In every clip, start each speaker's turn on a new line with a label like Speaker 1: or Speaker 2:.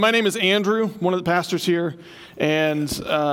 Speaker 1: My name is Andrew, one of the pastors here, and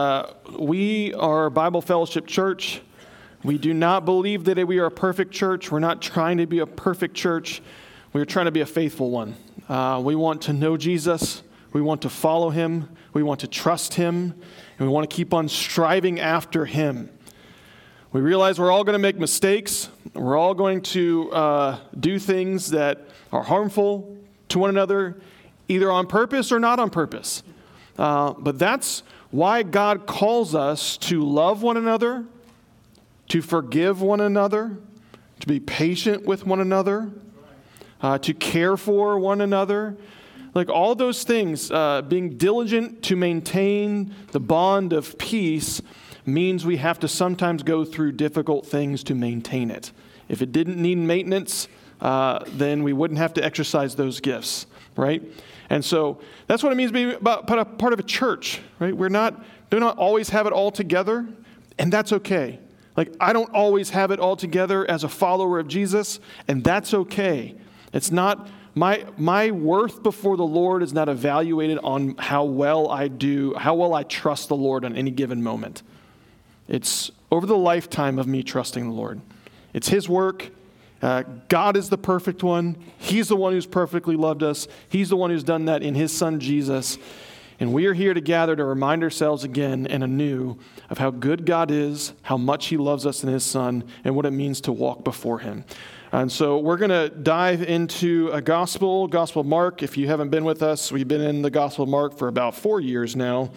Speaker 1: we are Bible Fellowship Church. We do not believe that we are a perfect church. We're not trying to be a perfect church. We're trying to be a faithful one. We want to know Jesus. We want to follow him. We want to trust him. And we want to keep on striving after him. We realize we're all going to make mistakes. We're all going to do things that are harmful to one another, either on purpose or not on purpose. But that's why God calls us to love one another, to forgive one another, to be patient with one another, to care for one another. Like all those things, being diligent to maintain the bond of peace means we have to sometimes go through difficult things to maintain it. If it didn't need maintenance, then we wouldn't have to exercise those gifts, right? And so that's what it means to be part of a church, right? Do not always have it all together, and that's okay. Like, I don't always have it all together as a follower of Jesus, and that's okay. It's not, my worth before the Lord is not evaluated on how well I trust the Lord on any given moment. It's over the lifetime of me trusting the Lord. It's his work. God is the perfect one. He's the one who's perfectly loved us. He's the one who's done that in his son, Jesus. And we are here to gather to remind ourselves again and anew of how good God is, how much he loves us in his son, and what it means to walk before him. And so we're going to dive into a Gospel of Mark. If you haven't been with us, we've been in the Gospel of Mark for about 4 years now.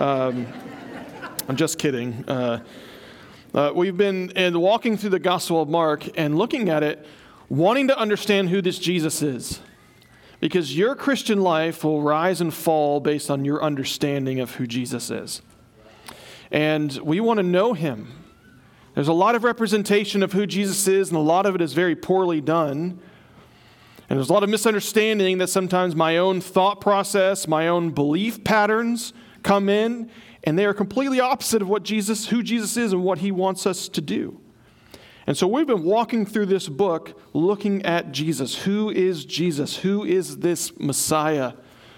Speaker 1: I'm just kidding. We've been walking through the Gospel of Mark and looking at it, wanting to understand who this Jesus is. Because your Christian life will rise and fall based on your understanding of who Jesus is. And we want to know him. There's a lot of representation of who Jesus is, and a lot of it is very poorly done. And there's a lot of misunderstanding that sometimes my own thought process, my own belief patterns come in, and they are completely opposite of who Jesus is and what he wants us to do. And so we've been walking through this book looking at Jesus. Who is Jesus? Who is this Messiah?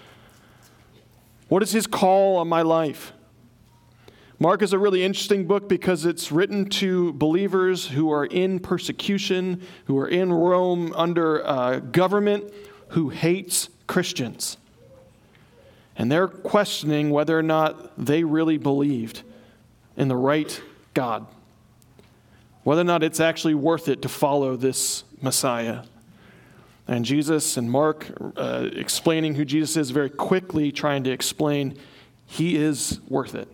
Speaker 1: What is his call on my life? Mark is a really interesting book because it's written to believers who are in persecution, who are in Rome under a government who hates Christians. And they're questioning whether or not they really believed in the right God. Whether or not it's actually worth it to follow this Messiah. And Jesus and Mark explaining who Jesus is, very quickly trying to explain he is worth it.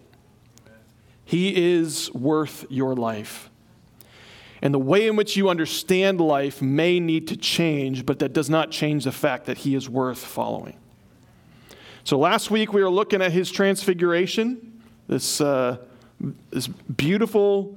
Speaker 1: He is worth your life. And the way in which you understand life may need to change, but that does not change the fact that he is worth following. So last week we were looking at his transfiguration, this beautiful,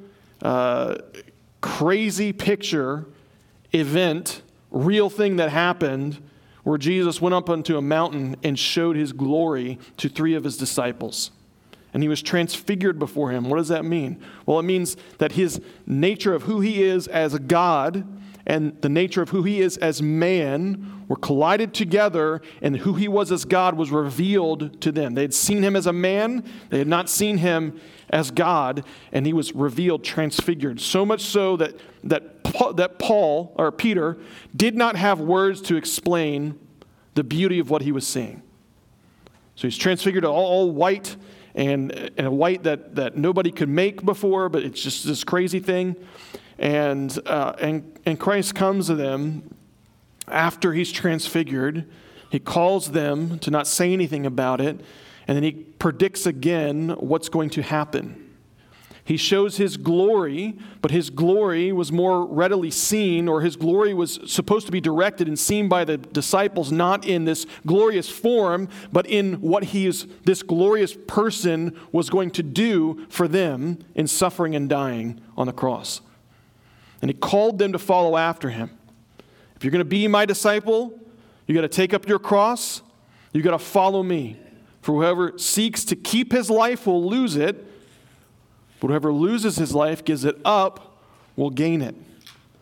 Speaker 1: crazy picture, event, real thing that happened where Jesus went up onto a mountain and showed his glory to 3 of his disciples. And he was transfigured before him. What does that mean? Well, it means that his nature of who he is as a God and the nature of who he is as man were collided together, and who he was as God was revealed to them. They had seen him as a man. They had not seen him as God, and he was revealed, transfigured. So much so that Paul, or Peter, did not have words to explain the beauty of what he was seeing. So he's transfigured all white, and a white that nobody could make before, but it's just this crazy thing. And Christ comes to them after he's transfigured. He calls them to not say anything about it, and then he predicts again what's going to happen. He shows his glory, but his glory was more readily seen, or his glory was supposed to be directed and seen by the disciples, not in this glorious form, but in what this glorious person was going to do for them in suffering and dying on the cross. And he called them to follow after him. If you're going to be my disciple, you got to take up your cross. You got to follow me. For whoever seeks to keep his life will lose it, but whoever loses his life, gives it up, will gain it.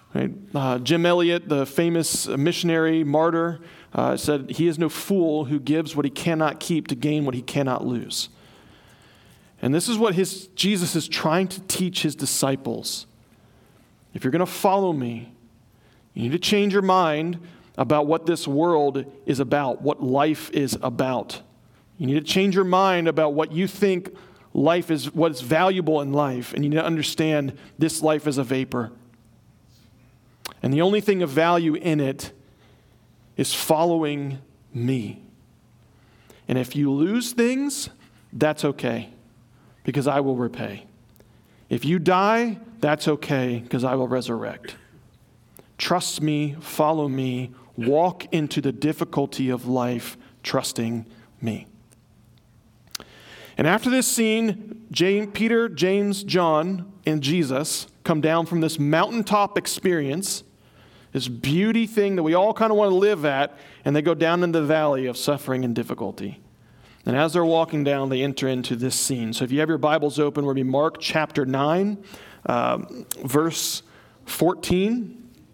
Speaker 1: Right? Jim Elliot, the famous missionary martyr, said, "He is no fool who gives what he cannot keep to gain what he cannot lose." And this is what Jesus is trying to teach his disciples. If you're going to follow me, you need to change your mind about what this world is about, what life is about. You need to change your mind about what you think life is, what's valuable in life, and you need to understand this life is a vapor. And the only thing of value in it is following me. And if you lose things, that's okay, because I will repay. If you die, that's okay, because I will resurrect. Trust me, follow me, walk into the difficulty of life, trusting me. And after this scene, Peter, James, John, and Jesus come down from this mountaintop experience, this beauty thing that we all kind of want to live at, and they go down in the valley of suffering and difficulty. And as they're walking down, they enter into this scene. So if you have your Bibles open, we're going to be Mark chapter 9, verse 14.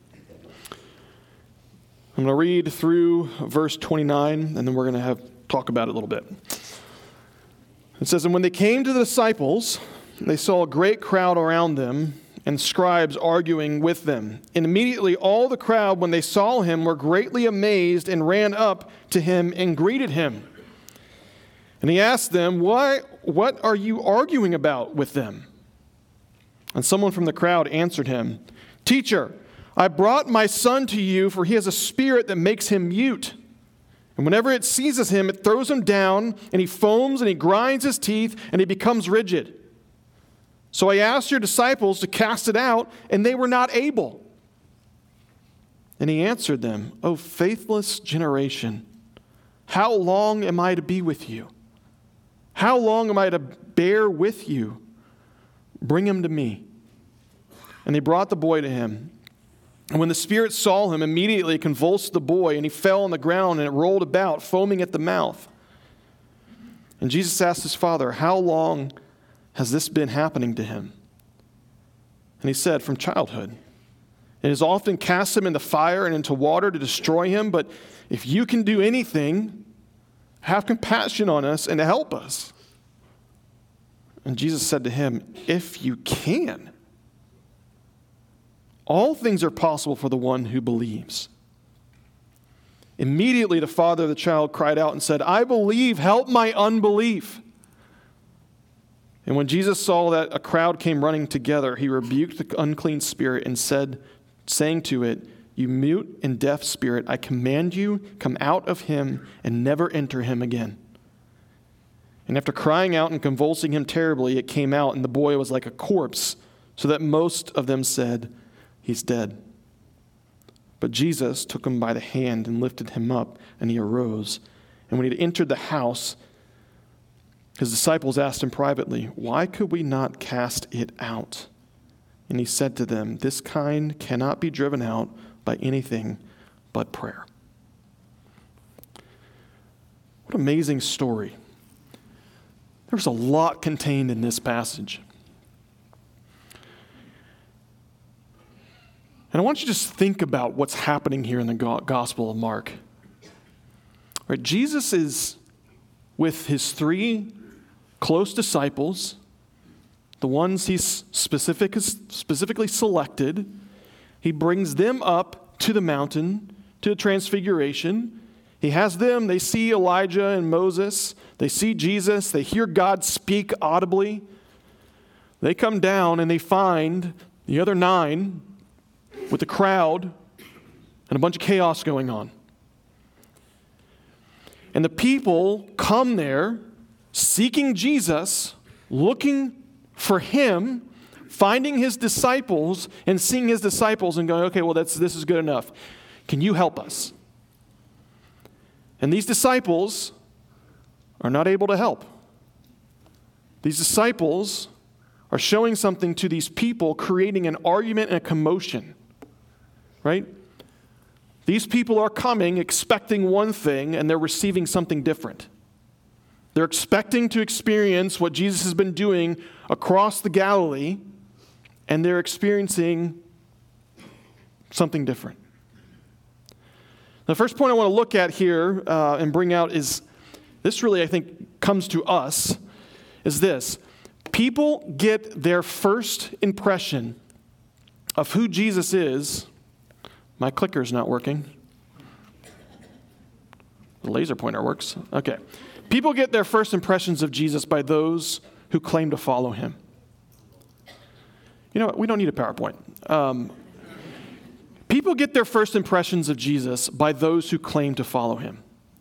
Speaker 1: I'm going to read through verse 29, and then we're going to talk about it a little bit. It says, "And when they came to the disciples, they saw a great crowd around them, and scribes arguing with them. And immediately all the crowd, when they saw him, were greatly amazed and ran up to him and greeted him. And he asked them, what are you arguing about with them? And someone from the crowd answered him, 'Teacher, I brought my son to you, for he has a spirit that makes him mute. And whenever it seizes him, it throws him down, and he foams and he grinds his teeth, and he becomes rigid. So I asked your disciples to cast it out, and they were not able.' And he answered them, 'O faithless generation, how long am I to be with you? How long am I to bear with you? Bring him to me.' And they brought the boy to him. And when the spirit saw him, immediately it convulsed the boy, and he fell on the ground, and it rolled about, foaming at the mouth. And Jesus asked his father, 'How long has this been happening to him?' And he said, 'From childhood. It has often cast him into fire and into water to destroy him. But if you can do anything, have compassion on us and help us.' And Jesus said to him, 'If you can. All things are possible for the one who believes.' Immediately the father of the child cried out and said, 'I believe, help my unbelief.' And when Jesus saw that a crowd came running together, he rebuked the unclean spirit and said, saying to it, 'You mute and deaf spirit, I command you, come out of him and never enter him again.' And after crying out and convulsing him terribly, it came out, and the boy was like a corpse, so that most of them said, 'He's dead.' But Jesus took him by the hand and lifted him up, and he arose. And when he had entered the house, his disciples asked him privately, 'Why could we not cast it out?' And he said to them, 'This kind cannot be driven out by anything but prayer.'" What an amazing story. There's a lot contained in this passage. And I want you to just think about what's happening here in the Gospel of Mark. Right, Jesus is with his three close disciples, the ones he's specifically selected. He brings them up to the mountain, to the Transfiguration. He has them, they see Elijah and Moses. They see Jesus. They hear God speak audibly. They come down and they find the other 9 with the crowd and a bunch of chaos going on. And the people come there seeking Jesus, looking for him, finding his disciples, and seeing his disciples and going, "Okay, well, this is good enough. Can you help us?" And these disciples are not able to help. These disciples are showing something to these people, creating an argument and a commotion. Right? These people are coming expecting one thing, and they're receiving something different. They're expecting to experience what Jesus has been doing across the Galilee, and they're experiencing something different. The first point I want to look at here and bring out is, this really, I think, comes to us, is this. People get their first impression of who Jesus is. My clicker's not working. The laser pointer works. Okay. People get their first impressions of Jesus by those who claim to follow him. You know what? We don't need a PowerPoint. People get their first impressions of Jesus by those who claim to follow him.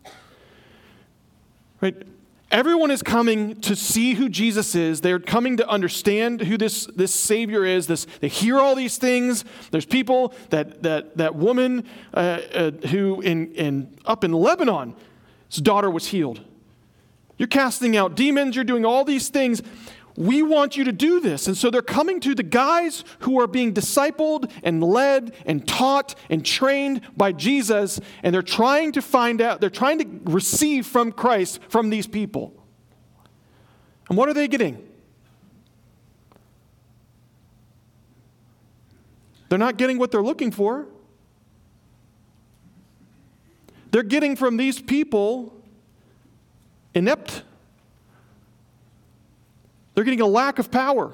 Speaker 1: Right? Everyone is coming to see who Jesus is. They're coming to understand who this Savior is. They hear all these things. There's people, that woman who up in Lebanon, his daughter was healed. You're casting out demons. You're doing all these things. We want you to do this. And so they're coming to the guys who are being discipled and led and taught and trained by Jesus, and they're trying to find out, they're trying to receive from Christ from these people. And what are they getting? They're not getting what they're looking for. They're getting from these people inept. They're getting a lack of power.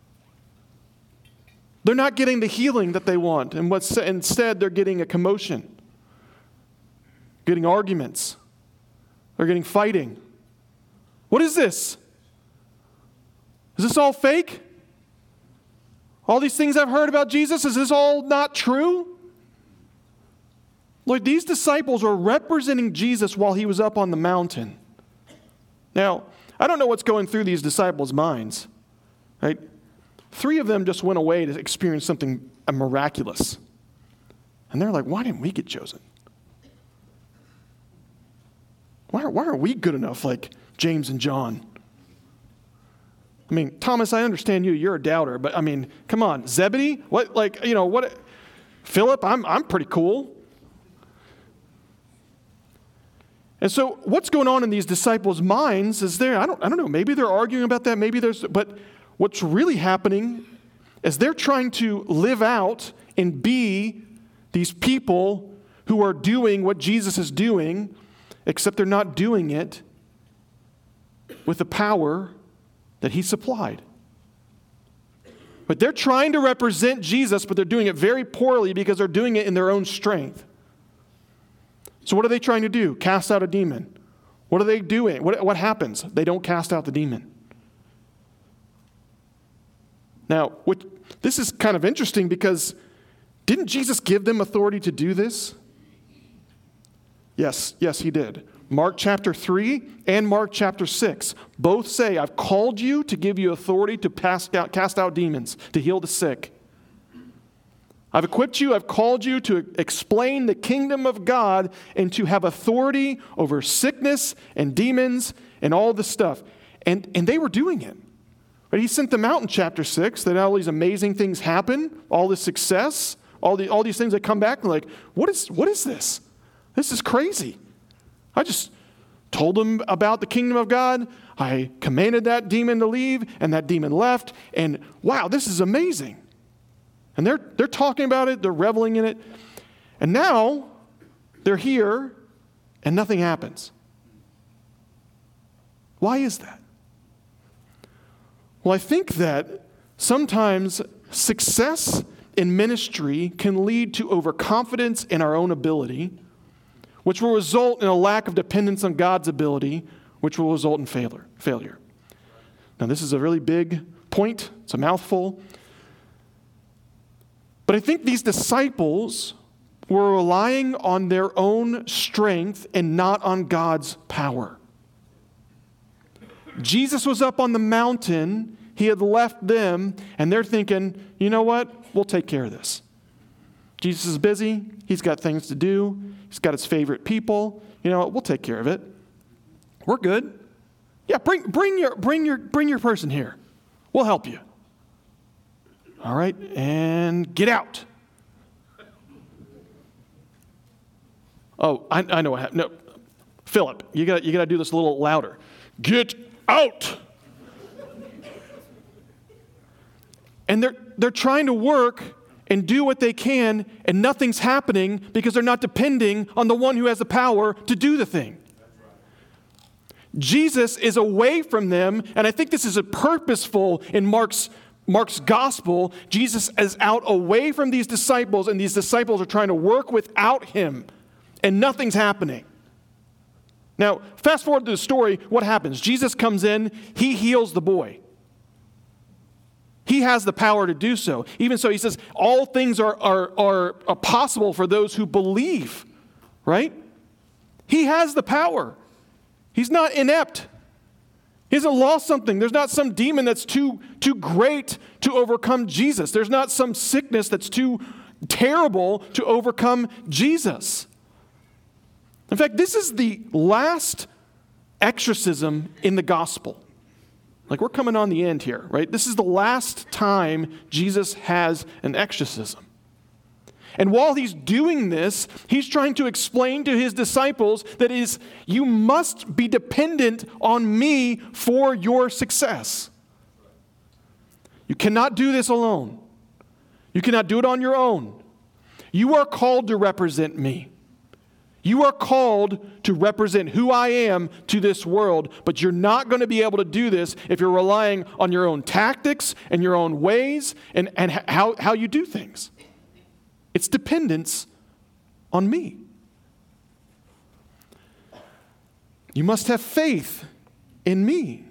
Speaker 1: They're not getting the healing that they want. And instead, they're getting a commotion, getting arguments. They're getting fighting. What is this? Is this all fake? All these things I've heard about Jesus, is this all not true? Lord, these disciples are representing Jesus while he was up on the mountain. Now, I don't know what's going through these disciples' minds, right? 3 of them just went away to experience something miraculous. And they're like, why didn't we get chosen? Why are we good enough like James and John? I mean, Thomas, I understand you're a doubter, but I mean, come on, Zebedee? What, Philip, I'm pretty cool. And so what's going on in these disciples' minds is I don't know, maybe they're arguing about that, but what's really happening is they're trying to live out and be these people who are doing what Jesus is doing, except they're not doing it with the power that he supplied. But they're trying to represent Jesus, but they're doing it very poorly because they're doing it in their own strength. So what are they trying to do? Cast out a demon. What are they doing? What happens? They don't cast out the demon. Now, this is kind of interesting because didn't Jesus give them authority to do this? Yes, he did. Mark chapter 3 and Mark chapter 6 both say, I've called you to give you authority to cast out demons, to heal the sick. I've equipped you, I've called you to explain the kingdom of God and to have authority over sickness and demons and all this stuff. And they were doing it. But he sent them out in chapter 6, that all these amazing things happen, all this success, all these things that come back and like, what is this? This is crazy. I just told them about the kingdom of God. I commanded that demon to leave, and that demon left. And wow, this is amazing. And they're talking about it, they're reveling in it. And now they're here and nothing happens. Why is that? Well, I think that sometimes success in ministry can lead to overconfidence in our own ability, which will result in a lack of dependence on God's ability, which will result in failure. Now, this is a really big point. It's a mouthful. But I think these disciples were relying on their own strength and not on God's power. Jesus was up on the mountain. He had left them, and they're thinking, you know what? We'll take care of this. Jesus is busy. He's got things to do. He's got his favorite people. You know what? We'll take care of it. We're good. Yeah, bring your person here. We'll help you. All right, and get out. Oh, I know what happened. No, Philip, you got to do this a little louder. Get out. And they're trying to work and do what they can, and nothing's happening because they're not depending on the one who has the power to do the thing. Jesus is away from them, and I think this is purposeful in Mark's gospel. Jesus is out away from these disciples, and these disciples are trying to work without him, and nothing's happening. Now, fast forward to the story, what happens? Jesus comes in, he heals the boy. He has the power to do so. Even so, he says, all things are possible for those who believe, right? He has the power. He's not inept. He hasn't lost something. There's not some demon that's too great to overcome Jesus. There's not some sickness that's too terrible to overcome Jesus. In fact, this is the last exorcism in the gospel. Like, we're coming on the end here, right? This is the last time Jesus has an exorcism. And while he's doing this, he's trying to explain to his disciples that you must be dependent on me for your success. You cannot do this alone. You cannot do it on your own. You are called to represent me. You are called to represent who I am to this world, but you're not going to be able to do this if you're relying on your own tactics and your own ways and how you do things. It's dependence on me. You must have faith in me.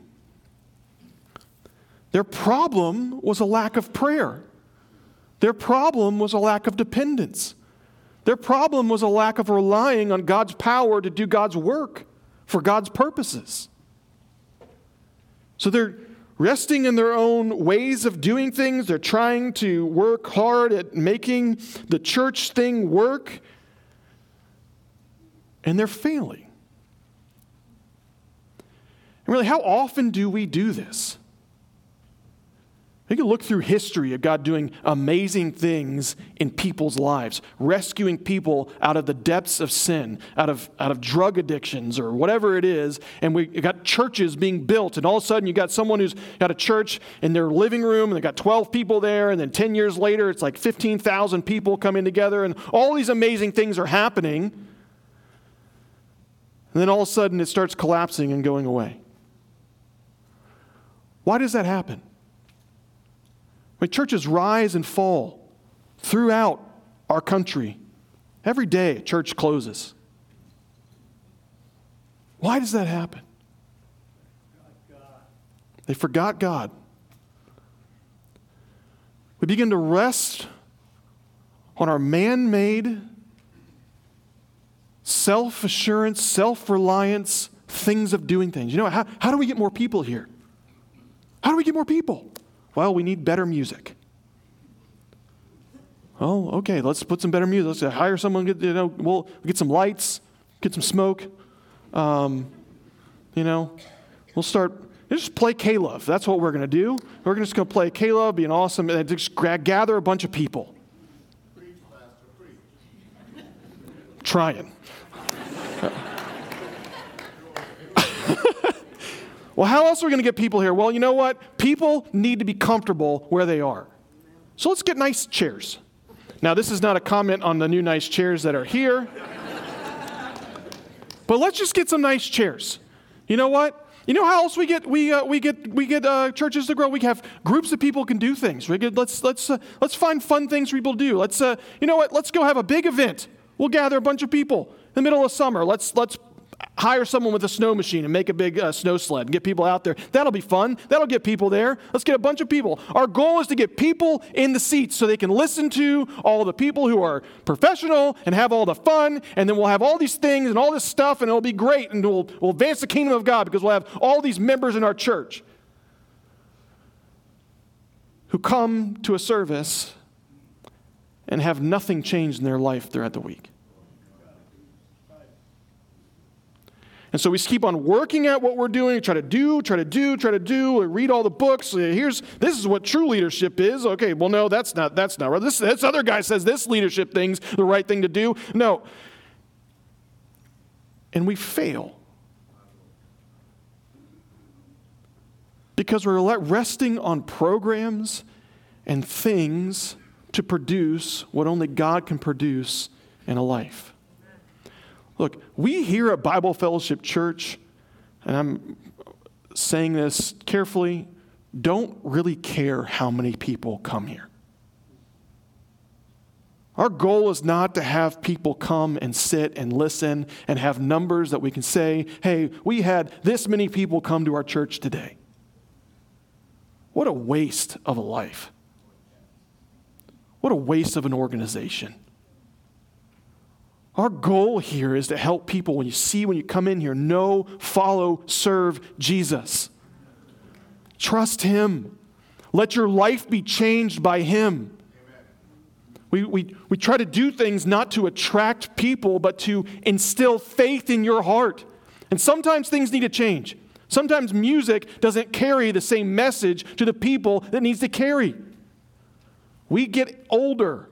Speaker 1: Their problem was a lack of prayer. Their problem was a lack of dependence. Their problem was a lack of relying on God's power to do God's work for God's purposes. So they're resting in their own ways of doing things. They're trying to work hard at making the church thing work. And they're failing. And really, how often do we do this? You can look through history of God doing amazing things in people's lives, rescuing people out of the depths of sin, out of drug addictions or whatever it is, and we got churches being built, and all of a sudden you got someone who's got a church in their living room, and they got 12 people there, and then 10 years later it's like 15,000 people coming together, and all these amazing things are happening, and then all of a sudden it starts collapsing and going away. Why does that happen? When churches rise and fall throughout our country, every day a church closes. Why does that happen? They forgot God. We begin to rest on our man-made, self-assurance, self-reliance, things of doing things. You know, how do we get more people here? How do we get more people? Well, we need better music. Oh, okay, let's put some better music. Let's hire someone, we'll get some lights, get some smoke. We'll just play K-Love. That's what we're going to do. We're just going to play K-Love, being awesome, and just gather a bunch of people.
Speaker 2: Preach, Pastor, preach.
Speaker 1: Trying. Well, how else are we going to get people here? Well, you know what? People need to be comfortable where they are. So let's get nice chairs. Now, this is not a comment on the new nice chairs that are here. But let's just get some nice chairs. You know what? You know how else we get churches to grow? We have groups of people can do things. Let's find fun things for people to do. You know what? Let's go have a big event. We'll gather a bunch of people in the middle of summer. Let's hire someone with a snow machine and make a big snow sled and get people out there. That'll be fun. That'll get people there. Let's get a bunch of people. Our goal is to get people in the seats so they can listen to all the people who are professional and have all the fun, and then we'll have all these things and all this stuff, and it'll be great, and we'll advance the kingdom of God because we'll have all these members in our church who come to a service and have nothing changed in their life throughout the week. And so we keep on working at what we're doing, try to do, read all the books. This is what true leadership is. Okay, well, no, that's not right. This other guy says this leadership thing's the right thing to do. No. And we fail. Because we're resting on programs and things to produce what only God can produce in a life. Look, we here at Bible Fellowship Church, and I'm saying this carefully, don't really care how many people come here. Our goal is not to have people come and sit and listen and have numbers that we can say, hey, we had this many people come to our church today. What a waste of a life. What a waste of an organization. Our goal here is to help people when you come in here, know, follow, serve Jesus. Trust Him. Let your life be changed by Him. We try to do things not to attract people, but to instill faith in your heart. And sometimes things need to change. Sometimes music doesn't carry the same message to the people that needs to carry. We get older,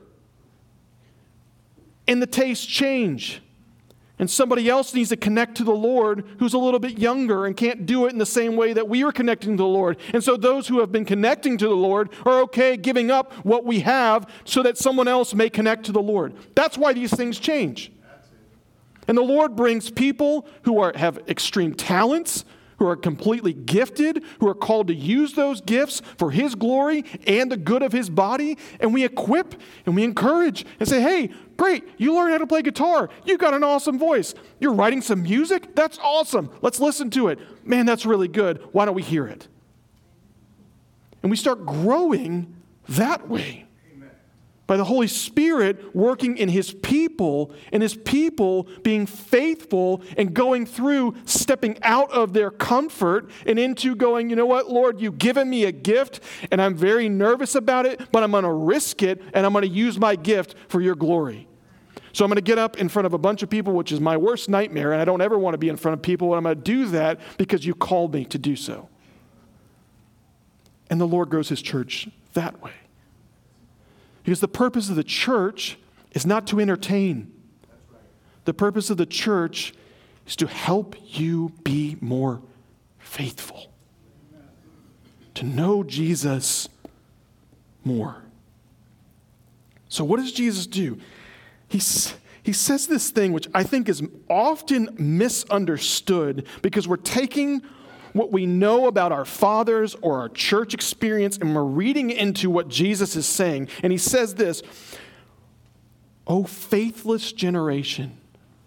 Speaker 1: and the tastes change. And somebody else needs to connect to the Lord who's a little bit younger and can't do it in the same way that we are connecting to the Lord. And so those who have been connecting to the Lord are okay giving up what we have so that someone else may connect to the Lord. That's why these things change. And the Lord brings people who have extreme talents, who are completely gifted, who are called to use those gifts for His glory and the good of His body. And we equip and we encourage and say, hey, great, you learn how to play guitar. You got an awesome voice. You're writing some music? That's awesome. Let's listen to it. Man, that's really good. Why don't we hear it? And we start growing that way. By the Holy Spirit working in His people, and His people being faithful and going through, stepping out of their comfort and into going, you know what, Lord, you've given me a gift, and I'm very nervous about it, but I'm going to risk it, and I'm going to use my gift for your glory. So I'm going to get up in front of a bunch of people, which is my worst nightmare, and I don't ever want to be in front of people, and I'm going to do that because you called me to do so. And the Lord grows His church that way. Because the purpose of the church is not to entertain. The purpose of the church is to help you be more faithful. To know Jesus more. So what does Jesus do? He says this thing which I think is often misunderstood because we're taking what we know about our fathers or our church experience, and we're reading into what Jesus is saying. And He says this, "O faithless generation,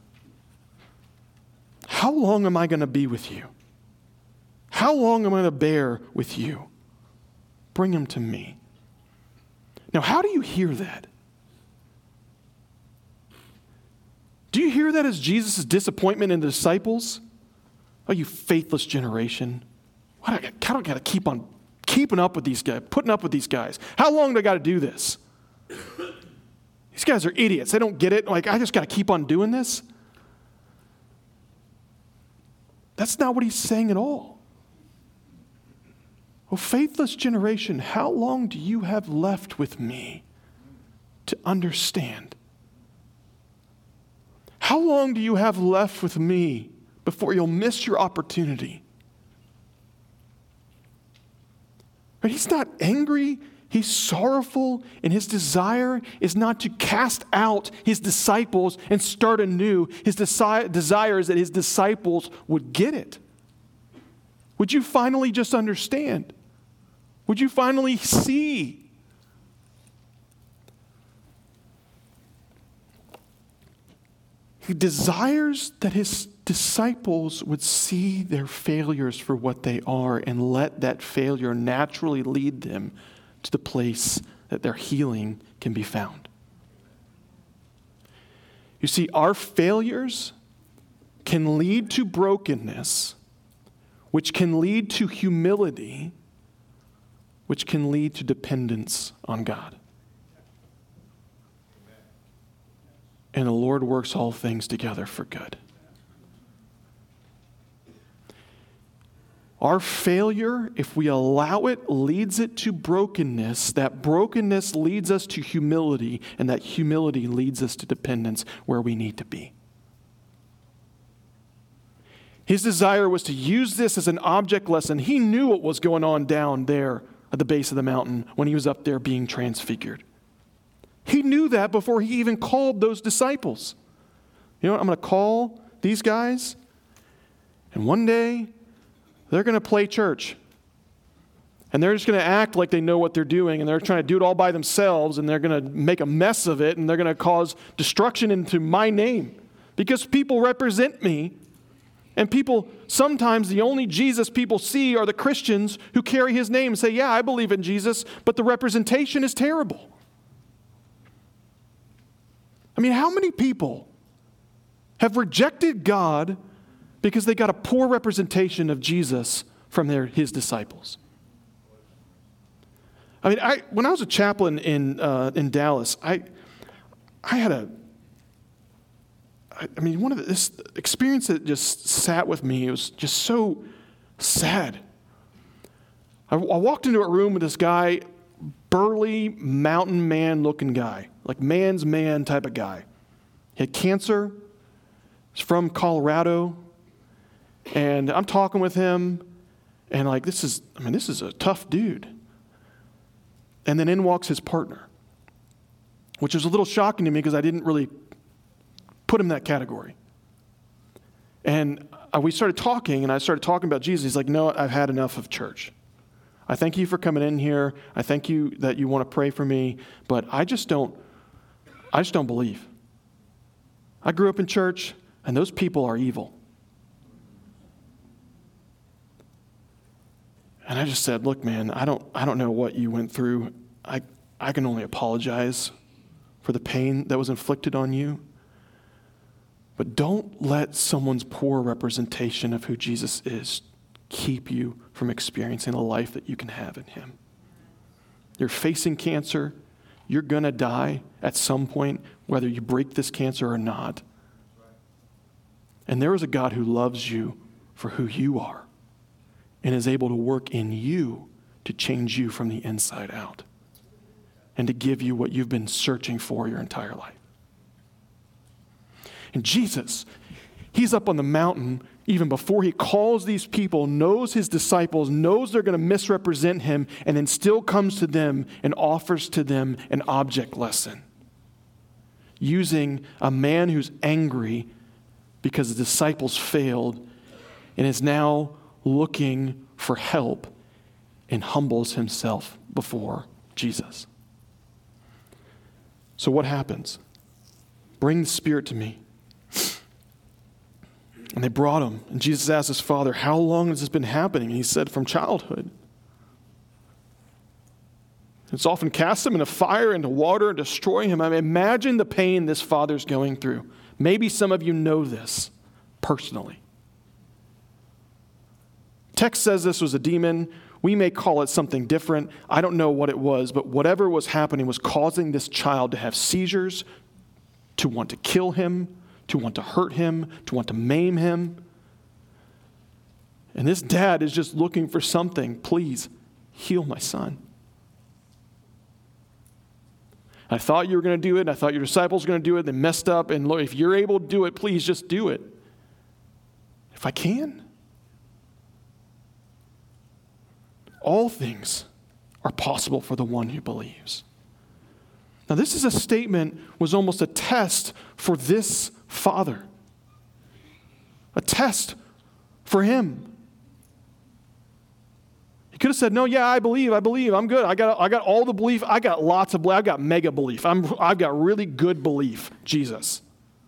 Speaker 1: how long am I going to be with you? How long am I going to bear with you? Bring him to me." Now, how do you hear that? Do you hear that as Jesus' disappointment in the disciples? Oh, you faithless generation. I don't got to keep on keeping up with these guys, putting up with these guys. How long do I got to do this? These guys are idiots. They don't get it. Like, I just got to keep on doing this? That's not what He's saying at all. Oh, faithless generation, how long do you have left with me to understand? How long do you have left with me before you'll miss your opportunity? But He's not angry. He's sorrowful, and His desire is not to cast out His disciples and start anew. His desire is that His disciples would get it. Would you finally just understand? Would you finally see? He desires that His disciples would see their failures for what they are and let that failure naturally lead them to the place that their healing can be found. You see, our failures can lead to brokenness, which can lead to humility, which can lead to dependence on God. And the Lord works all things together for good. Our failure, if we allow it, leads it to brokenness. That brokenness leads us to humility, and that humility leads us to dependence where we need to be. His desire was to use this as an object lesson. He knew what was going on down there at the base of the mountain when He was up there being transfigured. He knew that before he even called those disciples. You know what? I'm going to call these guys, and one day they're going to play church. And they're just going to act like they know what they're doing, and they're trying to do it all by themselves, and they're going to make a mess of it, and they're going to cause destruction into my name. Because people represent me, and people, sometimes the only Jesus people see are the Christians who carry his name and say, yeah, I believe in Jesus, but the representation is terrible. I mean, how many people have rejected God because they got a poor representation of Jesus from his disciples? I mean, when I was a chaplain in Dallas, I had this experience that just sat with me. It was just so sad. I walked into a room with this guy, burly, mountain man looking guy, like man's man type of guy. He had cancer. He's from Colorado. And I'm talking with him, and like, this is a tough dude. And then in walks his partner, which was a little shocking to me because I didn't really put him in that category. And we started talking, and I started talking about Jesus. He's like, no, I've had enough of church. I thank you for coming in here. I thank you that you want to pray for me, but I just don't believe. I grew up in church, and those people are evil. And I just said, look, man, I don't know what you went through. I can only apologize for the pain that was inflicted on you. But don't let someone's poor representation of who Jesus is keep you from experiencing the life that you can have in him. You're facing cancer. You're going to die at some point, whether you break this cancer or not. And there is a God who loves you for who you are and is able to work in you to change you from the inside out and to give you what you've been searching for your entire life. And Jesus, he's up on the mountain even before he calls these people, knows his disciples, knows they're going to misrepresent him, and then still comes to them and offers to them an object lesson, using a man who's angry because the disciples failed and is now looking for help and humbles himself before Jesus. So what happens? Bring the Spirit to me. And they brought him. And Jesus asked his father, how long has this been happening? And he said, from childhood. It's often cast him into fire, into water, and destroy him. I mean, imagine the pain this father's going through. Maybe some of you know this personally. Text says this was a demon. We may call it something different. I don't know what it was, but whatever was happening was causing this child to have seizures, to want to kill him, to want to hurt him, to want to maim him. And this dad is just looking for something. Please, heal my son. I thought you were going to do it. I thought your disciples were going to do it. They messed up. And Lord, if you're able to do it, please just do it. If I can. All things are possible for the one who believes. Now, this is a statement, was almost a test for this father. A test for him. He could have said, no, yeah, I believe, I'm good. I got all the belief. I got lots of belief. I've got mega belief. I've got really good belief, Jesus.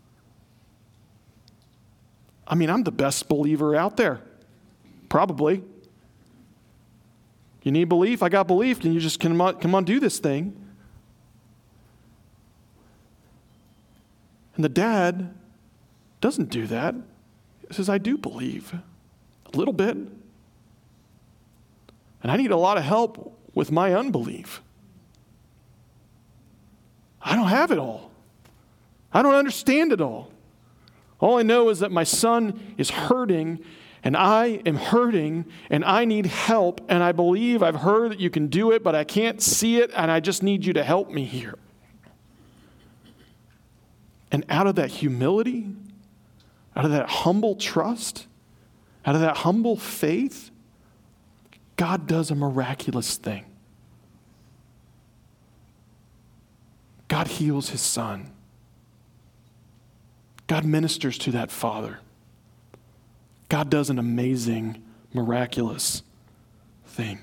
Speaker 1: I mean, I'm the best believer out there. Probably. You need belief? I got belief. Can you just come on, do this thing? And the dad doesn't do that. He says, I do believe a little bit. And I need a lot of help with my unbelief. I don't have it all. I don't understand it all. All I know is that my son is hurting, and I am hurting, and I need help, and I believe I've heard that you can do it, but I can't see it, and I just need you to help me here. And out of that humility, out of that humble trust, out of that humble faith, God does a miraculous thing. God heals his son. God ministers to that father. God does an amazing, miraculous thing.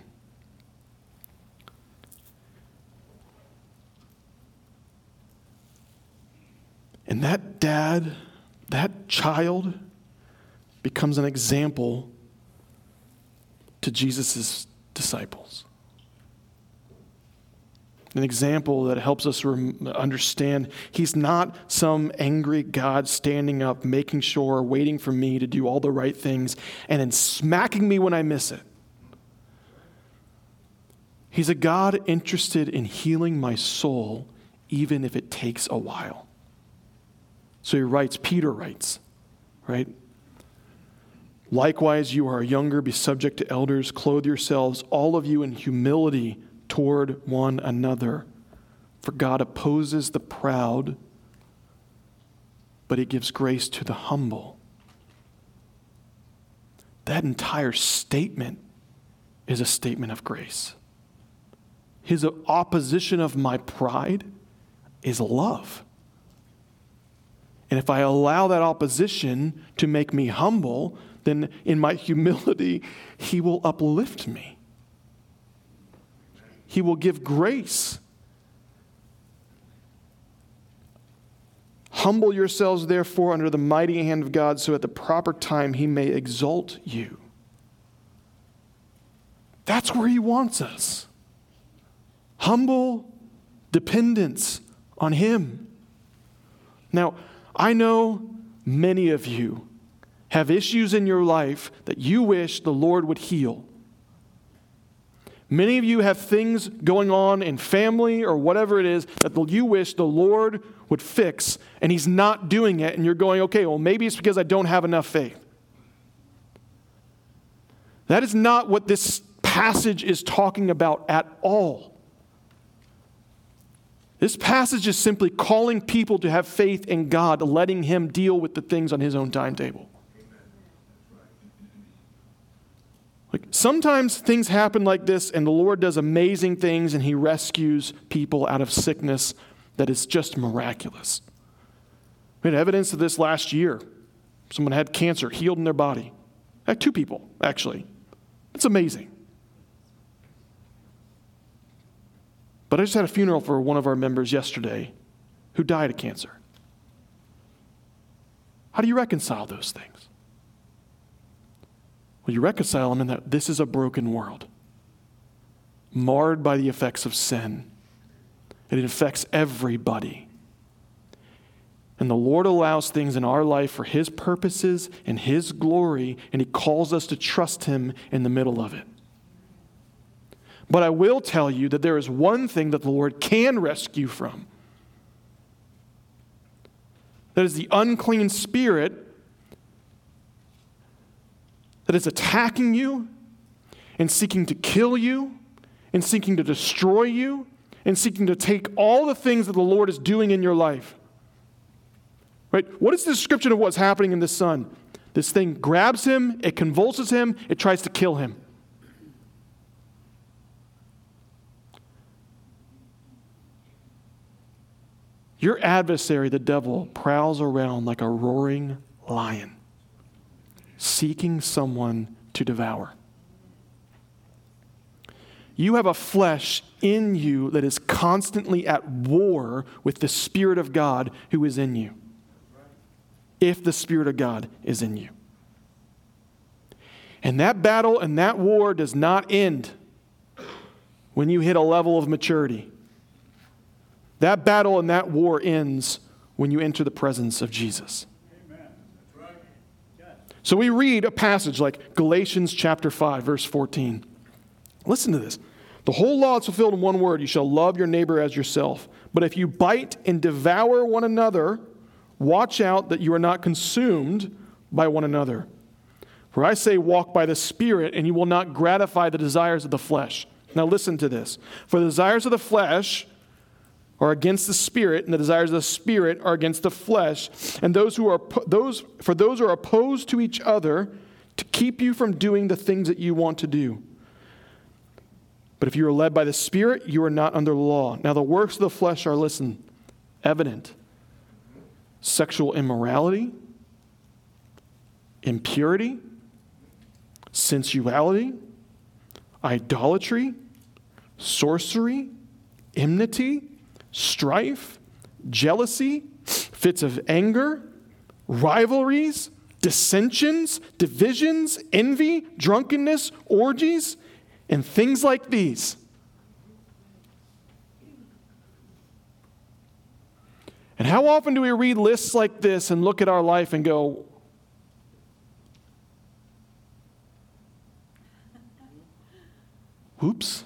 Speaker 1: And that dad, that child, becomes an example to Jesus' disciples. An example that helps us understand he's not some angry God standing up, making sure, waiting for me to do all the right things, and then smacking me when I miss it. He's a God interested in healing my soul, even if it takes a while. So Peter writes, right? Likewise, you are younger, be subject to elders, clothe yourselves, all of you, in humility toward one another. For God opposes the proud, but he gives grace to the humble. That entire statement is a statement of grace. His opposition of my pride is love. And if I allow that opposition to make me humble, then in my humility, he will uplift me. He will give grace. Humble yourselves, therefore, under the mighty hand of God, so at the proper time he may exalt you. That's where he wants us. Humble dependence on him. Now, I know many of you have issues in your life that you wish the Lord would heal. Many of you have things going on in family or whatever it is that you wish the Lord would fix, and he's not doing it, and you're going, okay, well, maybe it's because I don't have enough faith. That is not what this passage is talking about at all. This passage is simply calling people to have faith in God, letting him deal with the things on his own timetable. Like, sometimes things happen like this, and the Lord does amazing things, and he rescues people out of sickness that is just miraculous. We had evidence of this last year. Someone had cancer healed in their body. Two people, actually. It's amazing. But I just had a funeral for one of our members yesterday who died of cancer. How do you reconcile those things? Well, you reconcile them in that this is a broken world, marred by the effects of sin. And it affects everybody. And the Lord allows things in our life for his purposes and his glory, and he calls us to trust him in the middle of it. But I will tell you that there is one thing that the Lord can rescue from. That is the unclean spirit that is attacking you and seeking to kill you and seeking to destroy you and seeking to take all the things that the Lord is doing in your life. Right? What is the description of what's happening in this son? This thing grabs him, it convulses him, it tries to kill him. Your adversary, the devil, prowls around like a roaring lion, seeking someone to devour. You have a flesh in you that is constantly at war with the Spirit of God who is in you, if the Spirit of God is in you. And that battle and that war does not end when you hit a level of maturity. That battle and that war ends when you enter the presence of Jesus.
Speaker 2: Amen. That's right. Yes.
Speaker 1: So we read a passage like Galatians chapter 5, verse 14. Listen to this. The whole law is fulfilled in one word: you shall love your neighbor as yourself. But if you bite and devour one another, watch out that you are not consumed by one another. For I say, walk by the Spirit, and you will not gratify the desires of the flesh. Now listen to this. For the desires of the flesh are against the Spirit, and the desires of the Spirit are against the flesh. And those who are opposed to each other to keep you from doing the things that you want to do. But if you are led by the Spirit, you are not under the law. Now the works of the flesh are, listen, evident. Sexual immorality, impurity, sensuality, idolatry, sorcery, enmity, strife, jealousy, fits of anger, rivalries, dissensions, divisions, envy, drunkenness, orgies, and things like these. And how often do we read lists like this and look at our life and go, whoops?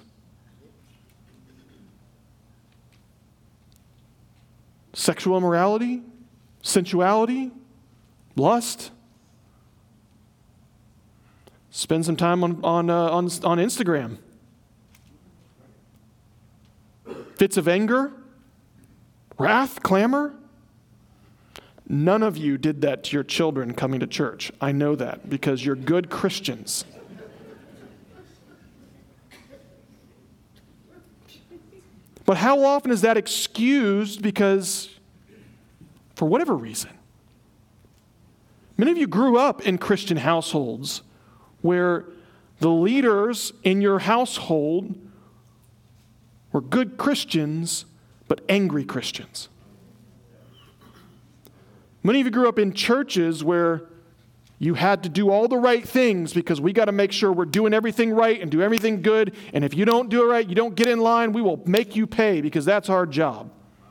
Speaker 1: Sexual immorality, sensuality, lust. Spend some time on Instagram. Fits of anger, wrath, clamor. None of you did that to your children coming to church. I know that because you're good Christians. But how often is that excused because, for whatever reason? Many of you grew up in Christian households where the leaders in your household were good Christians, but angry Christians. Many of you grew up in churches where you had to do all the right things because we got to make sure we're doing everything right and do everything good. And if you don't do it right, you don't get in line, we will make you pay because that's our job.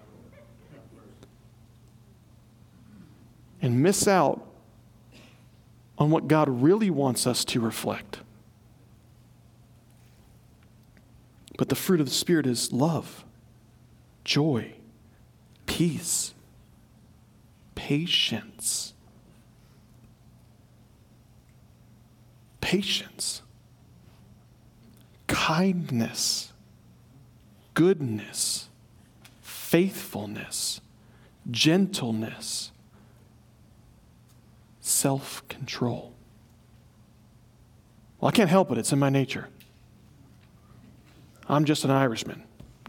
Speaker 1: And miss out on what God really wants us to reflect. But the fruit of the Spirit is love, joy, peace, patience. Patience, kindness, goodness, faithfulness, gentleness, self-control. Well, I can't help it. It's in my nature. I'm just an Irishman.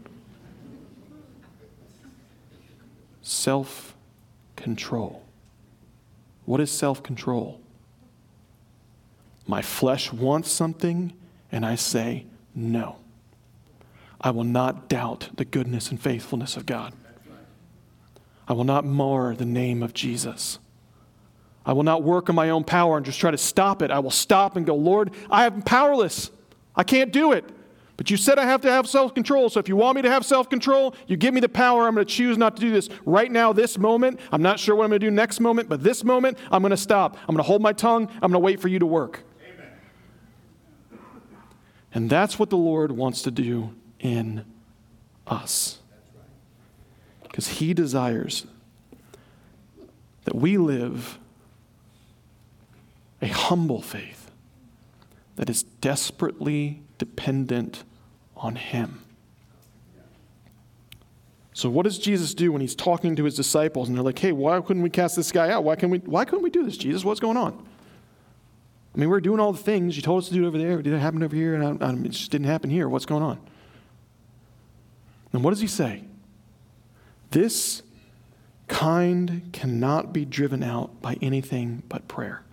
Speaker 1: Self-control. What is self-control? My flesh wants something, and I say, no. I will not doubt the goodness and faithfulness of God. I will not mar the name of Jesus. I will not work in my own power and just try to stop it. I will stop and go, Lord, I am powerless. I can't do it. But you said I have to have self-control. So if you want me to have self-control, you give me the power. I'm going to choose not to do this right now, this moment. I'm not sure what I'm going to do next moment, but this moment, I'm going to stop. I'm going to hold my tongue. I'm going to wait for you to work. Amen. And that's what the Lord wants to do in us. Because He desires that we live a humble faith that is desperately dependent on Him. So what does Jesus do when He's talking to His disciples and they're like, hey, why couldn't we cast this guy out? Why couldn't we do this, Jesus? What's going on? I mean, we're doing all the things. You told us to do it over there. It didn't happen over here, and it just didn't happen here. What's going on? And what does He say? This kind cannot be driven out by anything but prayer.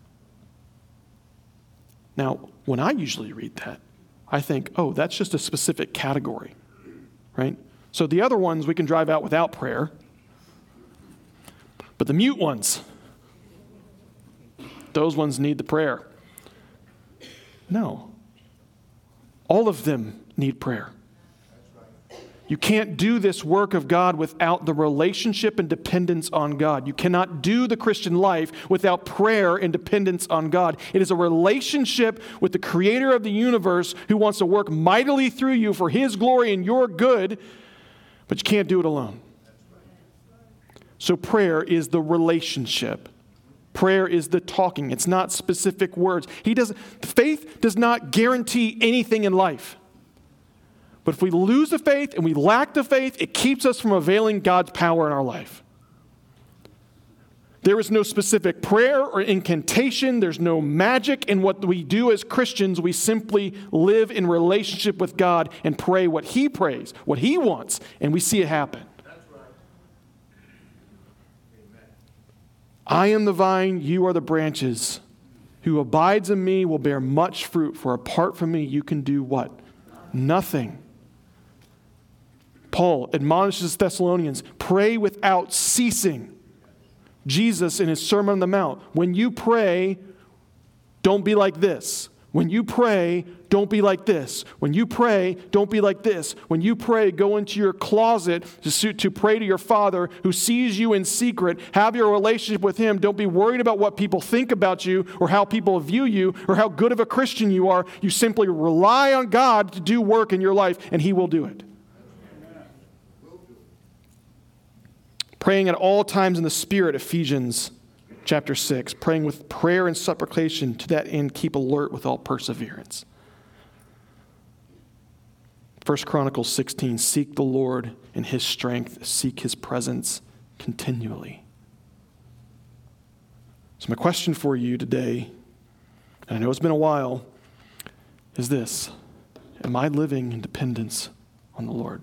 Speaker 1: Now, when I usually read that, I think, oh, that's just a specific category, right? So the other ones we can drive out without prayer. But the mute ones, those ones need the prayer. No. All of them need prayer. You can't do this work of God without the relationship and dependence on God. You cannot do the Christian life without prayer and dependence on God. It is a relationship with the Creator of the universe who wants to work mightily through you for His glory and your good, but you can't do it alone. So prayer is the relationship. Prayer is the talking. It's not specific words. Faith does not guarantee anything in life. But if we lose the faith and we lack the faith, it keeps us from availing God's power in our life. There is no specific prayer or incantation. There's no magic in what we do as Christians. We simply live in relationship with God and pray what He prays, what He wants, and we see it happen. That's right. I am the vine, you are the branches. Who abides in me will bear much fruit, for apart from me you can do what? Nothing. Paul admonishes Thessalonians, pray without ceasing. Jesus in his Sermon on the Mount, when you pray, don't be like this. When you pray, don't be like this. When you pray, don't be like this. When you pray, go into your closet to pray to your Father who sees you in secret. Have your relationship with him. Don't be worried about what people think about you or how people view you or how good of a Christian you are. You simply rely on God to do work in your life, and he will do it. Praying at all times in the Spirit, Ephesians chapter 6. Praying with prayer and supplication, to that end keep alert with all perseverance. 1 Chronicles 16, seek the Lord in his strength, seek his presence continually. So my question for you today, and I know it's been a while, is this: am I living in dependence on the Lord?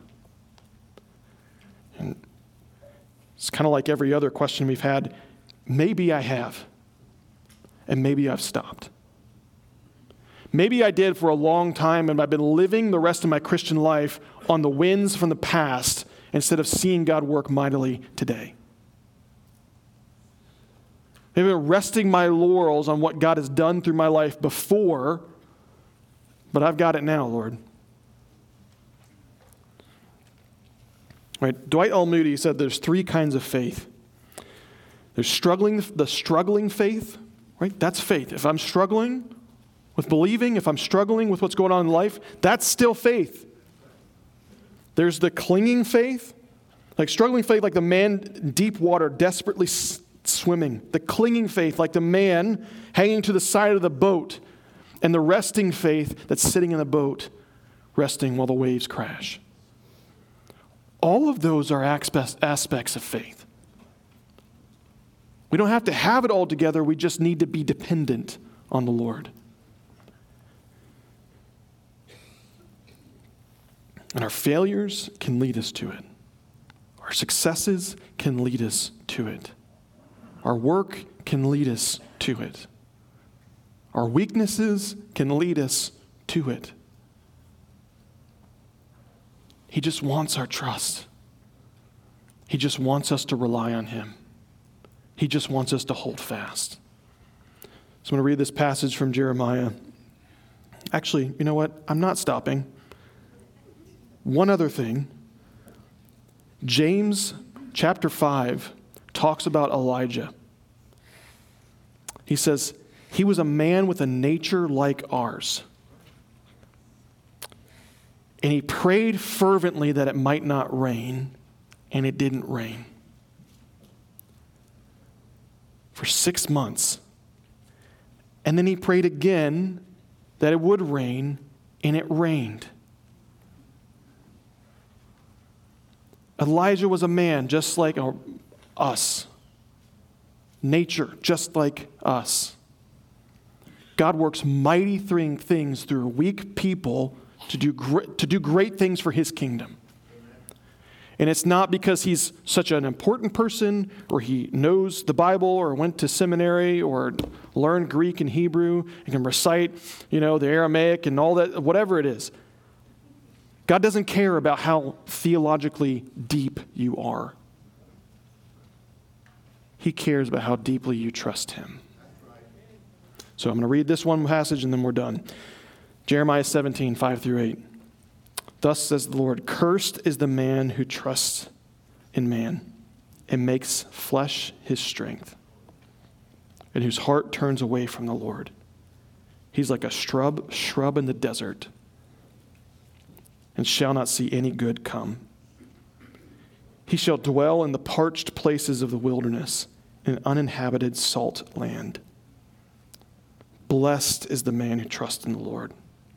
Speaker 1: And it's kind of like every other question we've had. Maybe I have, and maybe I've stopped. Maybe I did for a long time, and I've been living the rest of my Christian life on the winds from the past instead of seeing God work mightily today. Maybe I'm resting my laurels on what God has done through my life before, but I've got it now, Lord. Right? Dwight L. Moody said there's three kinds of faith. There's the struggling faith, right? That's faith. If I'm struggling with believing, if I'm struggling with what's going on in life, that's still faith. There's the clinging faith, like struggling faith, like the man in deep water desperately swimming. The clinging faith, like the man hanging to the side of the boat. And the resting faith that's sitting in the boat, resting while the waves crash. All of those are aspects of faith. We don't have to have it all together. We just need to be dependent on the Lord. And our failures can lead us to it. Our successes can lead us to it. Our work can lead us to it. Our weaknesses can lead us to it. He just wants our trust. He just wants us to rely on him. He just wants us to hold fast. So I'm going to read this passage from Jeremiah. Actually, you know what? I'm not stopping. One other thing. James chapter 5 talks about Elijah. He says, he was a man with a nature like ours. And he prayed fervently that it might not rain, and it didn't rain. For 6 months. And then he prayed again that it would rain, and it rained. Elijah was a man just like us. Nature, just like us. God works mighty things through weak people to do great things for his kingdom. And it's not because he's such an important person, or he knows the Bible, or went to seminary, or learned Greek and Hebrew, and can recite, the Aramaic and all that, whatever it is. God doesn't care about how theologically deep you are. He cares about how deeply you trust him. So I'm going to read this one passage and then we're done. Jeremiah 17, 5-8. Thus says the Lord, cursed is the man who trusts in man and makes flesh his strength, and whose heart turns away from the Lord. He's like a shrub in the desert, and shall not see any good come. He shall dwell in the parched places of the wilderness, in an uninhabited salt land. Blessed is the man who trusts in the Lord,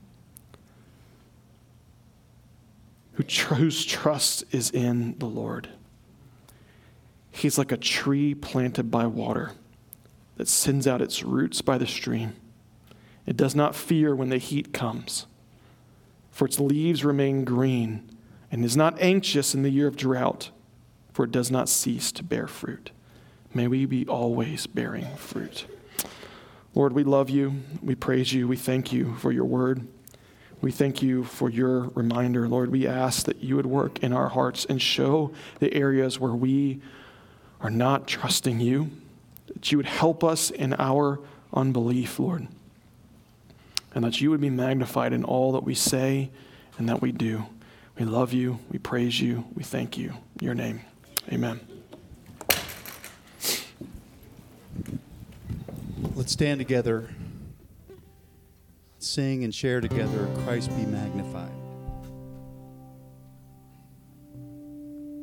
Speaker 1: whose trust is in the Lord. He's like a tree planted by water that sends out its roots by the stream. It does not fear when the heat comes, for its leaves remain green, and is not anxious in the year of drought, for it does not cease to bear fruit. May we be always bearing fruit. Lord, we love you. We praise you. We thank you for your word. We thank you for your reminder. Lord, we ask that you would work in our hearts and show the areas where we are not trusting you, that you would help us in our unbelief, Lord, and that you would be magnified in all that we say and that we do. We love you. We praise you. We thank you. In your name, amen.
Speaker 3: Let's stand together, sing and share together, Christ be magnified.